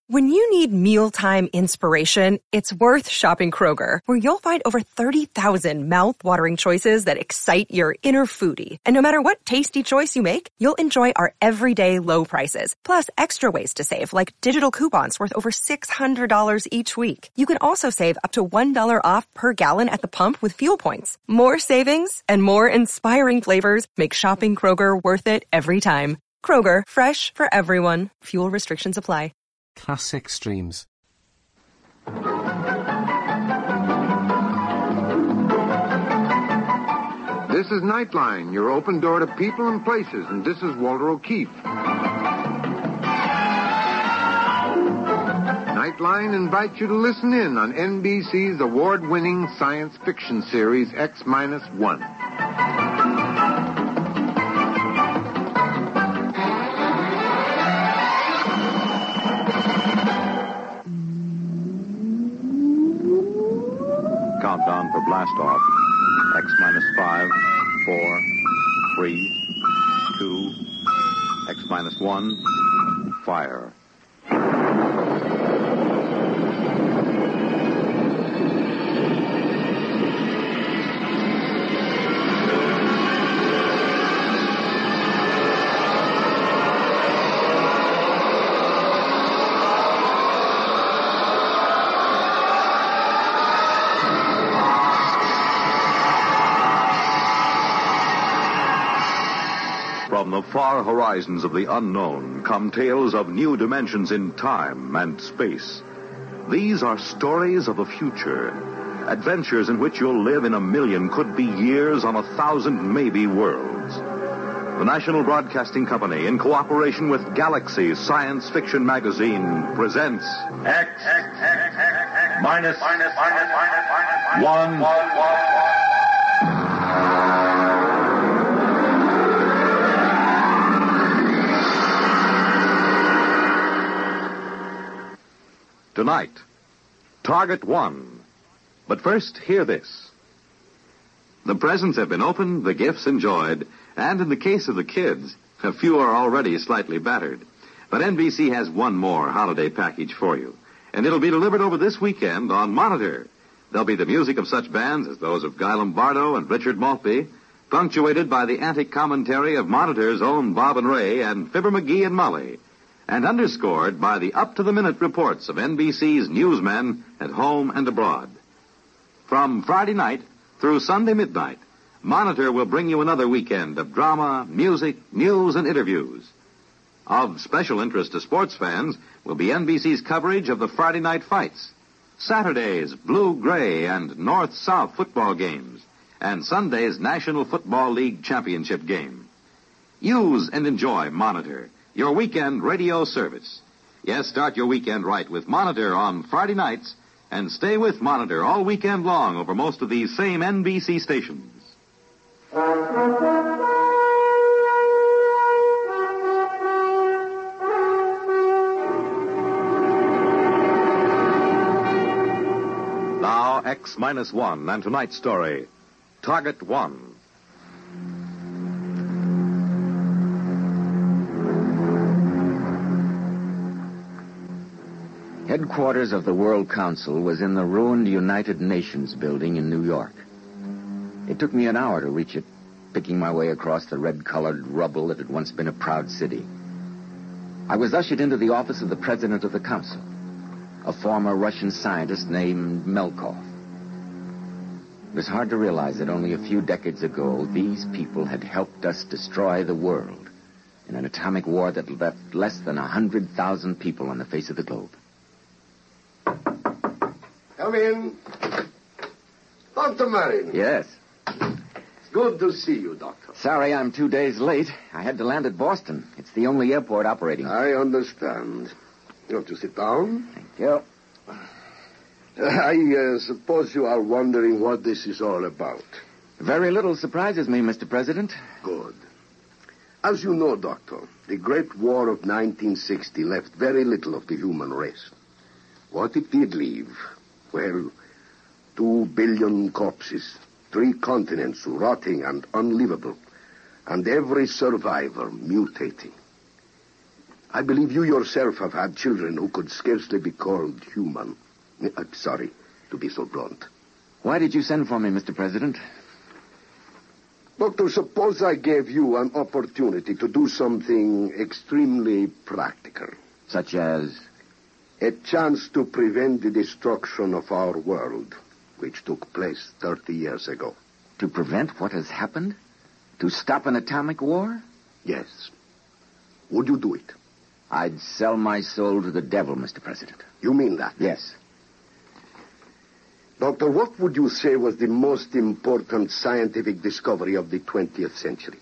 When you need mealtime inspiration, it's worth shopping Kroger, where you'll find over 30,000 mouth-watering choices that excite your inner foodie. And no matter what tasty choice you make, you'll enjoy our everyday low prices, plus extra ways to save, like digital coupons worth over $600 each week. You can also save up to $1 off per gallon at the pump with fuel points. More savings and more inspiring flavors make shopping Kroger worth it every time. Kroger, fresh for everyone. Fuel restrictions apply. Classic Streams. This is Nightline, your open door to people and places, and this is Walter O'Keefe. Nightline invites you to listen in on NBC's award-winning science fiction series X-1. Countdown for blast off. X-5, 4, 3, 2, X-1, fire. From the far horizons of the unknown come tales of new dimensions in time and space. These are stories of the future, adventures in which you'll live in a million, could be years, on 1,000 maybe worlds. The National Broadcasting Company, in cooperation with Galaxy Science Fiction Magazine, presents X minus 1. Tonight, Target 1. But first, hear this. The presents have been opened, the gifts enjoyed, and in the case of the kids, a few are already slightly battered. But NBC has one more holiday package for you, and it'll be delivered over this weekend on Monitor. There'll be the music of such bands as those of Guy Lombardo and Richard Maltby, punctuated by the antic commentary of Monitor's own Bob and Ray and Fibber McGee and Molly, and underscored by the up-to-the-minute reports of NBC's newsmen at home and abroad. From Friday night through Sunday midnight, Monitor will bring you another weekend of drama, music, news, and interviews. Of special interest to sports fans will be NBC's coverage of the Friday night fights, Saturday's blue-gray and north-south football games, and Sunday's National Football League Championship game. Use and enjoy Monitor, your weekend radio service. Yes, start your weekend right with Monitor on Friday nights, and stay with Monitor all weekend long over most of these same NBC stations. Now, X-1 and tonight's story, Target 1. Headquarters of the World Council was in the ruined United Nations building in New York. It took me an hour to reach it, picking my way across the red-colored rubble that had once been a proud city. I was ushered into the office of the president of the council, a former Russian scientist named Melkov. It was hard to realize that only a few decades ago, these people had helped us destroy the world in an atomic war that left less than 100,000 people on the face of the globe. Come in. Dr. Marin. Yes. It's good to see you, Doctor. Sorry I'm 2 days late. I had to land at Boston. It's the only airport operating. I understand. You want to sit down? Thank you. I suppose you are wondering what this is all about. Very little surprises me, Mr. President. Good. As you know, Doctor, the Great War of 1960 left very little of the human race. What it did leave, well, 2 billion corpses, 3 continents rotting and unlivable, and every survivor mutating. I believe you yourself have had children who could scarcely be called human. I'm sorry to be so blunt. Why did you send for me, Mr. President? Doctor, suppose I gave you an opportunity to do something extremely practical. Such as? A chance to prevent the destruction of our world, which took place 30 years ago. To prevent what has happened? To stop an atomic war? Yes. Would you do it? I'd sell my soul to the devil, Mr. President. You mean that? Yes. Doctor, what would you say was the most important scientific discovery of the 20th century?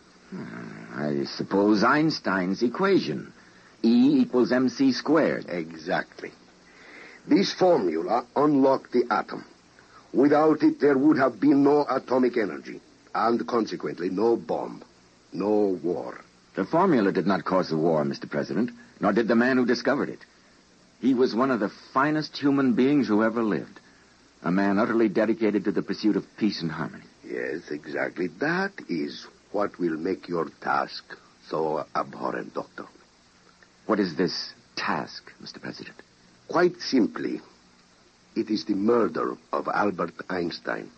I suppose Einstein's equation. E equals mc squared. Exactly. This formula unlocked the atom. Without it, there would have been no atomic energy, and consequently, no bomb, no war. The formula did not cause the war, Mr. President, nor did the man who discovered it. He was one of the finest human beings who ever lived. A man utterly dedicated to the pursuit of peace and harmony. Yes, exactly. That is what will make your task so abhorrent, Doctor. What is this task, Mr. President? Quite simply, it is the murder of Albert Einstein.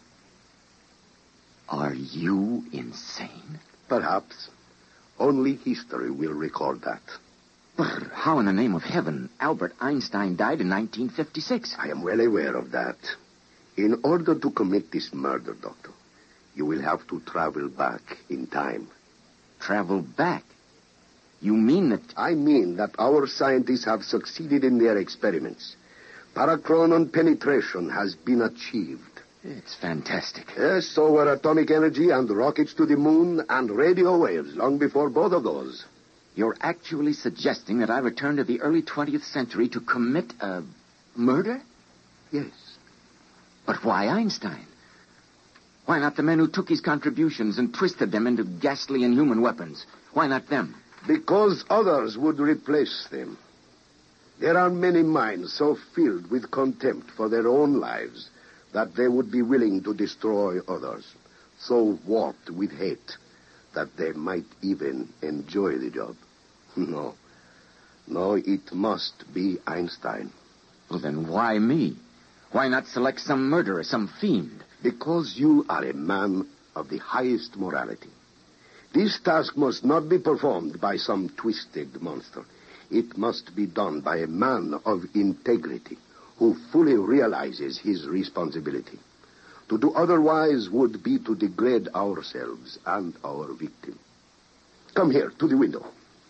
Are you insane? Perhaps. Only history will record that. But how in the name of heaven Albert Einstein died in 1956? I am well aware of that. In order to commit this murder, Doctor, you will have to travel back in time. Travel back? You mean that... I mean that our scientists have succeeded in their experiments. Parachronon penetration has been achieved. It's fantastic. Yes, so were atomic energy and rockets to the moon and radio waves long before both of those. You're actually suggesting that I return to the early 20th century to commit a murder? Yes. But why Einstein? Why not the men who took his contributions and twisted them into ghastly inhuman weapons? Why not them? Because others would replace them. There are many minds so filled with contempt for their own lives that they would be willing to destroy others, so warped with hate that they might even enjoy the job. No, it must be Einstein. Well, then why me? Why not select some murderer, some fiend? Because you are a man of the highest morality. This task must not be performed by some twisted monster. It must be done by a man of integrity who fully realizes his responsibility. To do otherwise would be to degrade ourselves and our victim. Come here, to the window.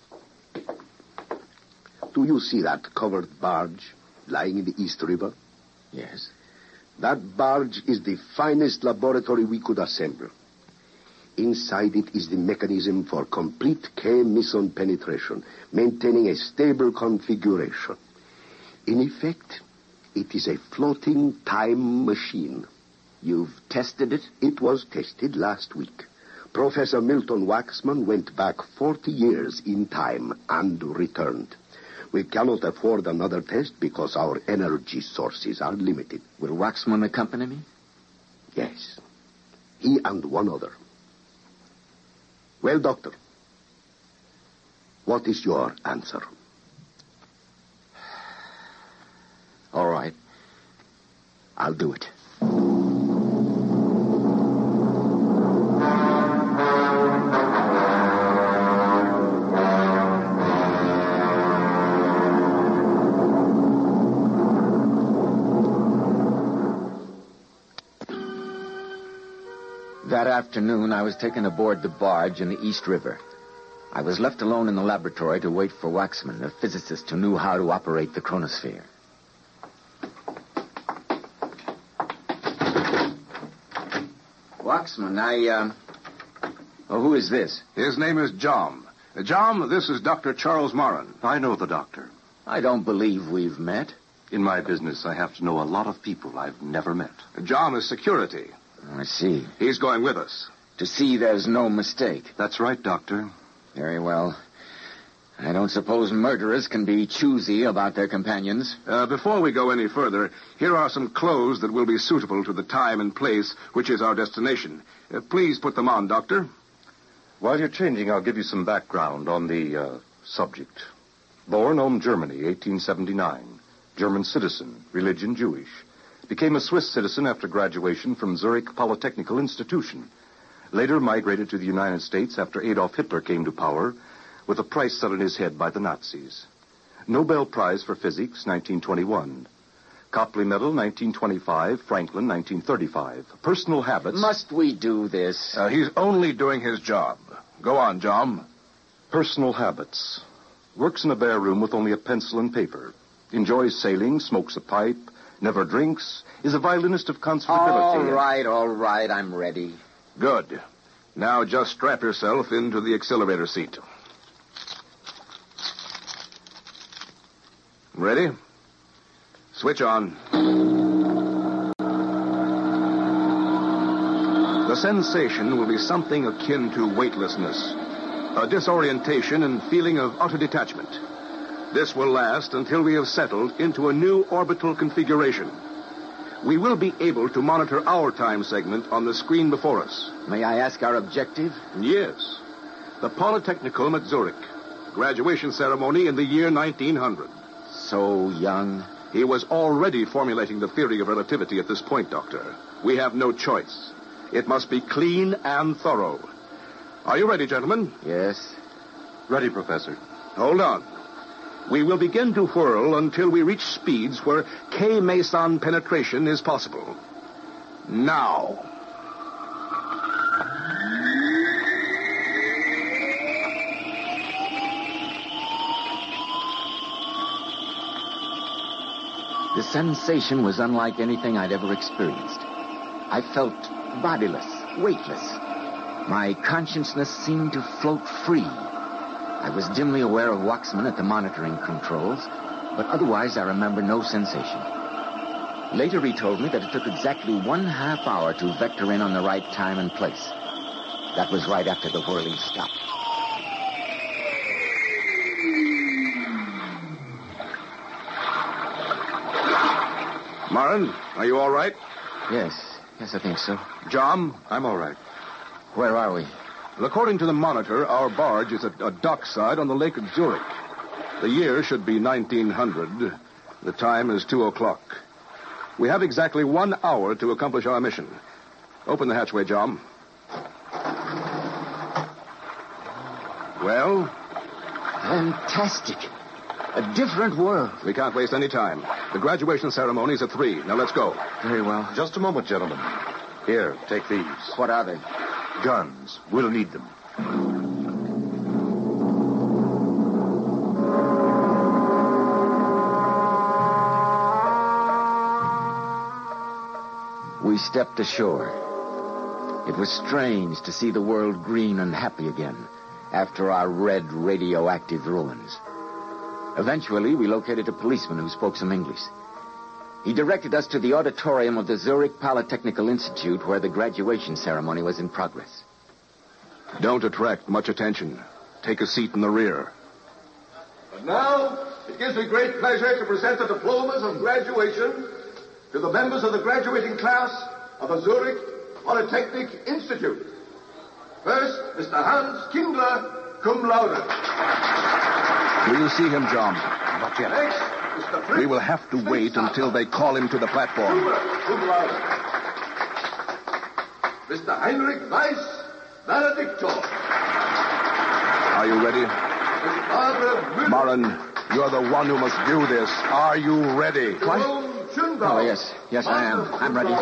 Do you see that covered barge lying in the East River? Yes. That barge is the finest laboratory we could assemble. Inside it is the mechanism for complete K-meson penetration, maintaining a stable configuration. In effect, it is a floating time machine. You've tested it? It was tested last week. Professor Milton Waxman went back 40 years in time and returned. We cannot afford another test because our energy sources are limited. Will Waxman accompany me? Yes. He and one other. Well, Doctor, what is your answer? All right. I'll do it. That afternoon, I was taken aboard the barge in the East River. I was left alone in the laboratory to wait for Waxman, a physicist who knew how to operate the chronosphere. Waxman, who is this? His name is John. John, this is Dr. Charles Moran. I know the doctor. I don't believe we've met. In my business, I have to know a lot of people I've never met. John is security. I see. He's going with us. To see there's no mistake. That's right, Doctor. Very well. I don't suppose murderers can be choosy about their companions. Before we go any further, here are some clothes that will be suitable to the time and place which is our destination. Please put them on, Doctor. While you're changing, I'll give you some background on the subject. Born Ulm, Germany, 1879. German citizen, religion Jewish. Became a Swiss citizen after graduation from Zurich Polytechnical Institution. Later migrated to the United States after Adolf Hitler came to power, with a price set on his head by the Nazis. Nobel Prize for Physics, 1921. Copley Medal, 1925. Franklin, 1935. Personal habits. Must we do this? He's only doing his job. Go on, John. Personal habits. Works in a bare room with only a pencil and paper. Enjoys sailing, smokes a pipe, never drinks, is a violinist of conservability. All right, I'm ready. Good. Now just strap yourself into the accelerator seat. Ready? Switch on. The sensation will be something akin to weightlessness, a disorientation and feeling of utter detachment. This will last until we have settled into a new orbital configuration. We will be able to monitor our time segment on the screen before us. May I ask our objective? Yes. The Polytechnicum at Zurich. Graduation ceremony in the year 1900. So young. He was already formulating the theory of relativity at this point, Doctor. We have no choice. It must be clean and thorough. Are you ready, gentlemen? Yes. Ready, Professor. Hold on. We will begin to whirl until we reach speeds where K-meson penetration is possible. Now. The sensation was unlike anything I'd ever experienced. I felt bodiless, weightless. My consciousness seemed to float free. I was dimly aware of Waxman at the monitoring controls, but otherwise I remember no sensation. Later he told me that it took exactly 1/2 hour to vector in on the right time and place. That was right after the whirling stopped. Marin, are you all right? Yes, I think so. John? I'm all right. Where are we? Well, according to the monitor, our barge is at a dockside on the lake of Zurich. The year should be 1900. The time is 2:00. We have exactly 1 hour to accomplish our mission. Open the hatchway, John. Well? Fantastic. A different world. We can't waste any time. The graduation ceremony is at 3. Now let's go. Very well. Just a moment, gentlemen. Here, take these. What are they? Guns. We'll need them. We stepped ashore. It was strange to see the world green and happy again after our red radioactive ruins. Eventually, we located a policeman who spoke some English. He directed us to the auditorium of the Zurich Polytechnical Institute where the graduation ceremony was in progress. Don't attract much attention. Take a seat in the rear. And now, it gives me great pleasure to present the diplomas of graduation to the members of the graduating class of the Zurich Polytechnic Institute. First, Mr. Hans Kindler, cum laude. Will you see him, John? Not yet. Next, Mr. Fritz. We will have to wait until they call him to the platform. Cum laude. Mr. Heinrich Weiss, valedictor. Are you ready? Marin, you're the one who must do this. Are you ready? What? Oh, yes. Yes, I am. I'm ready.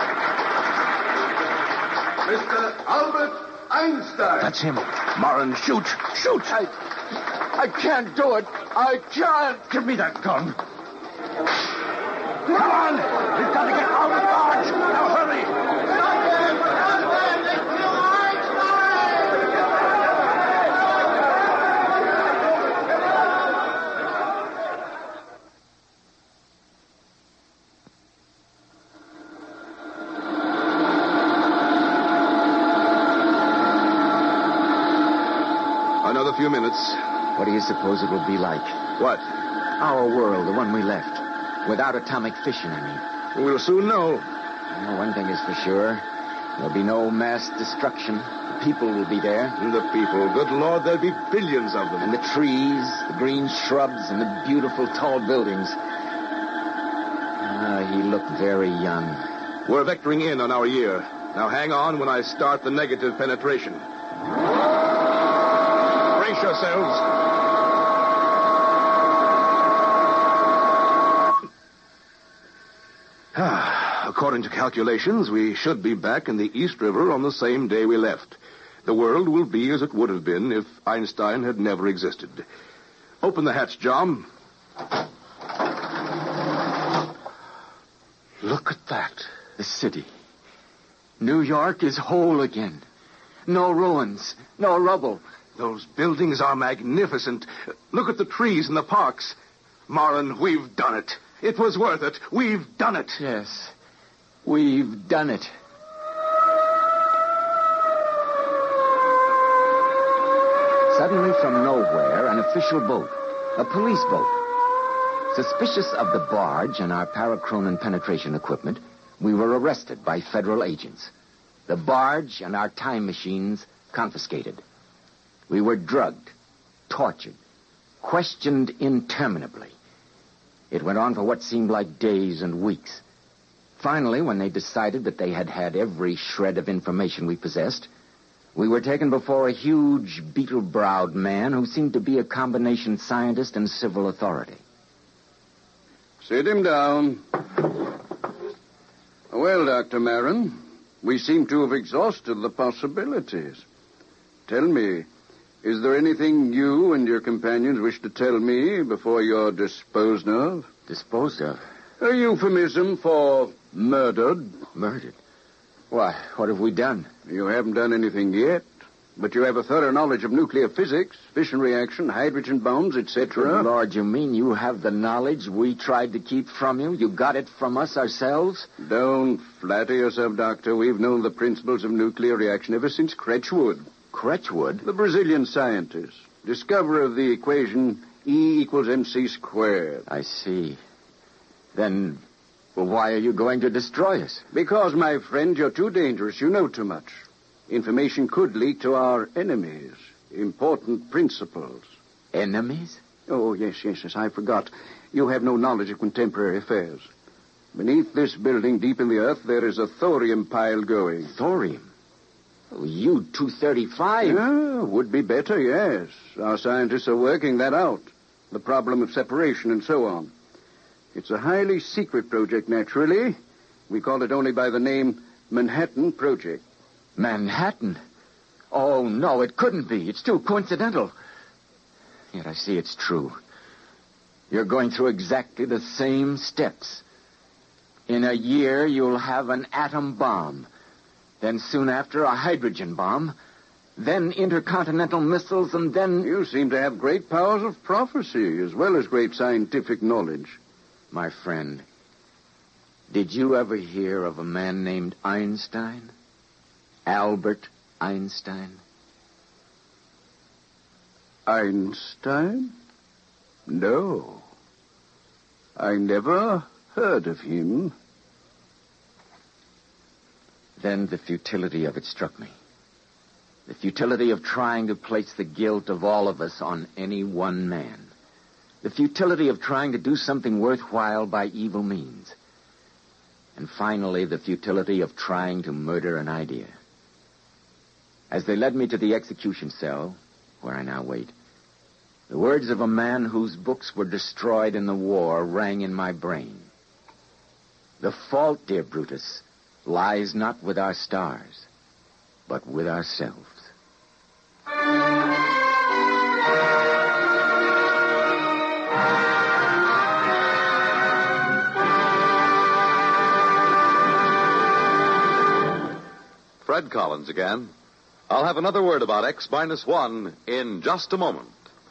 Mr. Albert Einstein. That's him. Marin, shoot. Shoot. I can't do it. I can't. Give me that gun. Come on. We've got to get out of the barge. Now hurry. Another few minutes. What do you suppose it will be like? What? Our world, the one we left. Without atomic fission, I mean. We'll soon know. Well, one thing is for sure. There'll be no mass destruction. The people will be there. The people. Good Lord, there'll be billions of them. And the trees, the green shrubs, and the beautiful tall buildings. He looked very young. We're vectoring in on our year. Now hang on when I start the negative penetration. Brace yourselves. According to calculations, we should be back in the East River on the same day we left. The world will be as it would have been if Einstein had never existed. Open the hatch, John. Look at that. The city. New York is whole again. No ruins, no rubble. Those buildings are magnificent. Look at the trees in the parks. Marlin, we've done it. It was worth it. We've done it. Yes, we've done it. Suddenly from nowhere, an official boat, a police boat. Suspicious of the barge and our parachronon penetration equipment, we were arrested by federal agents. The barge and our time machines confiscated. We were drugged, tortured, questioned interminably. It went on for what seemed like days and weeks. Finally, when they decided that they had had every shred of information we possessed, we were taken before a huge, beetle-browed man who seemed to be a combination scientist and civil authority. Sit him down. Well, Dr. Marin, we seem to have exhausted the possibilities. Tell me, is there anything you and your companions wish to tell me before you're disposed of? Disposed of? A euphemism for murdered. Murdered? Why, what have we done? You haven't done anything yet, but you have a thorough knowledge of nuclear physics, fission reaction, hydrogen bombs, etc. Good Lord, you mean you have the knowledge we tried to keep from you? You got it from us ourselves? Don't flatter yourself, Doctor. We've known the principles of nuclear reaction ever since Kretschwood. Kretschwood? The Brazilian scientist, discoverer of the equation E equals mc squared. I see. Then, well, why are you going to destroy us? Because, my friend, you're too dangerous. You know too much. Information could leak to our enemies. Important principles. Enemies? Oh, yes, I forgot. You have no knowledge of contemporary affairs. Beneath this building, deep in the earth, there is a thorium pile going. Thorium? Oh, U-235? Yeah, would be better, yes. Our scientists are working that out. The problem of separation and so on. It's a highly secret project, naturally. We call it only by the name Manhattan Project. Manhattan? Oh, no, it couldn't be. It's too coincidental. Yet I see it's true. You're going through exactly the same steps. In a year, you'll have an atom bomb. Then soon after, a hydrogen bomb. Then intercontinental missiles, and then... You seem to have great powers of prophecy, as well as great scientific knowledge. My friend, did you ever hear of a man named Einstein? Albert Einstein? Einstein? No. I never heard of him. Then the futility of it struck me. The futility of trying to place the guilt of all of us on any one man. The futility of trying to do something worthwhile by evil means. And finally, the futility of trying to murder an idea. As they led me to the execution cell, where I now wait, the words of a man whose books were destroyed in the war rang in my brain. The fault, dear Brutus, lies not with our stars, but with ourselves. Fred Collins again. I'll have another word about X-1 in just a moment.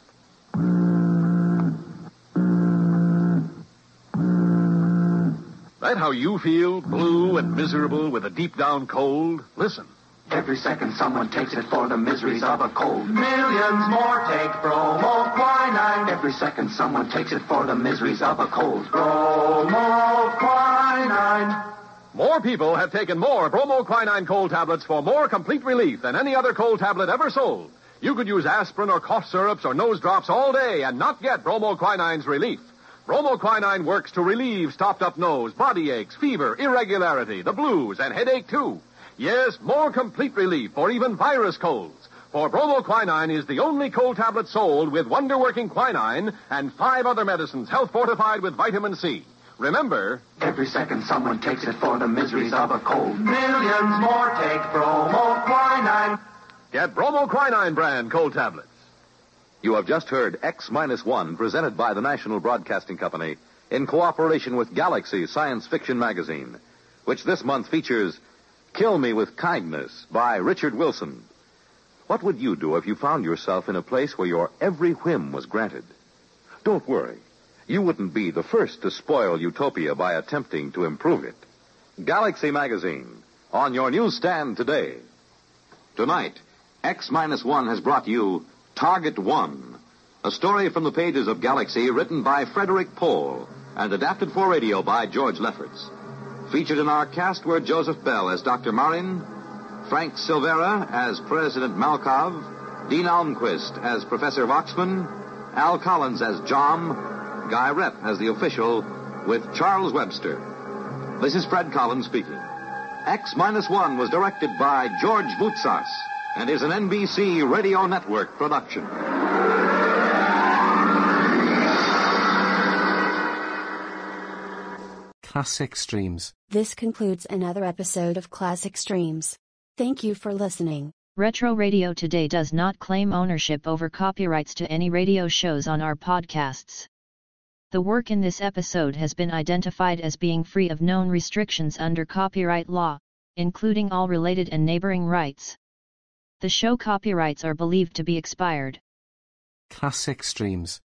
That how you feel, blue and miserable with a deep-down cold? Listen. Every second someone takes it for the miseries of a cold. Millions more take bromoquinine. Every second someone takes it for the miseries of a cold. Bromoquinine. More people have taken more bromoquinine cold tablets for more complete relief than any other cold tablet ever sold. You could use aspirin or cough syrups or nose drops all day and not get bromoquinine's relief. Bromoquinine works to relieve stopped-up nose, body aches, fever, irregularity, the blues, and headache, too. Yes, more complete relief for even virus colds. For bromoquinine is the only cold tablet sold with wonder-working quinine and 5 other medicines health-fortified with vitamin C. Remember, every second someone takes it for the miseries of a cold. Millions more take bromoquinine. Get bromoquinine brand cold tablets. You have just heard X-1, presented by the National Broadcasting Company in cooperation with Galaxy Science Fiction Magazine, which this month features Kill Me with Kindness by Richard Wilson. What would you do if you found yourself in a place where your every whim was granted? Don't worry. You wouldn't be the first to spoil utopia by attempting to improve it. Galaxy Magazine, on your newsstand today. Tonight, X-1 has brought you Target One, a story from the pages of Galaxy written by Frederick Pohl and adapted for radio by George Lefferts. Featured in our cast were Joseph Bell as Dr. Marin, Frank Silvera as President Malkov, Dean Almquist as Professor Voxman, Al Collins as Jom, Guy Rep as the official, with Charles Webster. This is Fred Collins speaking. X-1 was directed by George Voutsas and is an NBC Radio Network production. Classic Streams. This concludes another episode of Classic Streams. Thank you for listening. Retro Radio Today does not claim ownership over copyrights to any radio shows on our podcasts. The work in this episode has been identified as being free of known restrictions under copyright law, including all related and neighboring rights. The show copyrights are believed to be expired. Classic Streams.